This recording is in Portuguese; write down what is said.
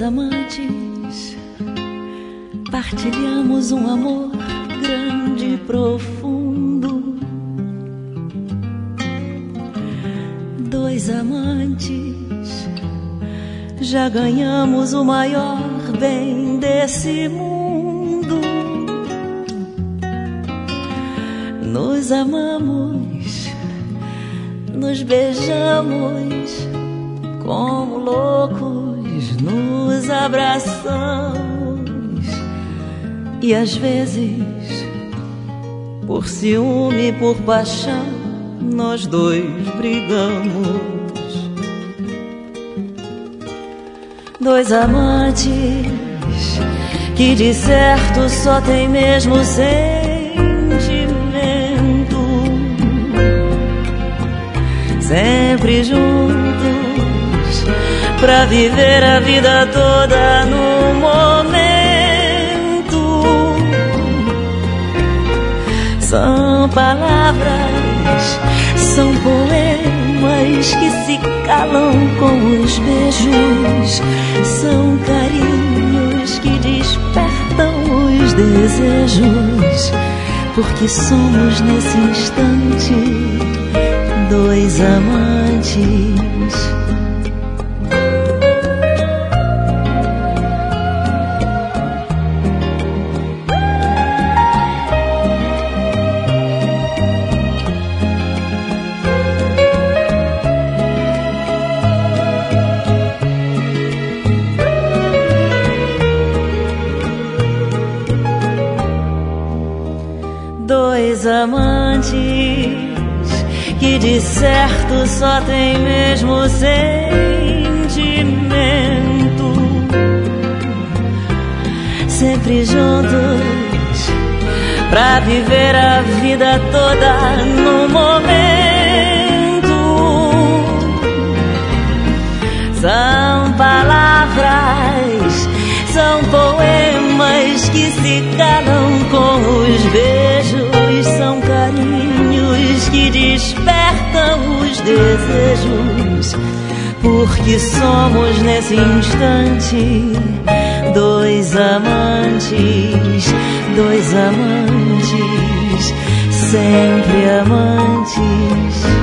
amantes, partilhamos um amor grande e profundo. Dois amantes, já ganhamos o maior bem desse mundo. Nos amamos, nos beijamos como loucos, nos abraçamos e às vezes, por ciúme e por paixão, nós dois brigamos. Dois amantes que de certo só tem mesmo sentimento, sempre juntos pra viver a vida toda no momento. São palavras, são poemas que se calam com os beijos, são carinhos que despertam os desejos, porque somos nesse instante dois amantes. Dois amantes que de certo só tem mesmo sentimento, sempre juntos pra viver a vida toda no momento. São palavras, são poemas que se calam com os beijos, são carinhos que despertam os desejos, porque somos nesse instante dois amantes, sempre amantes.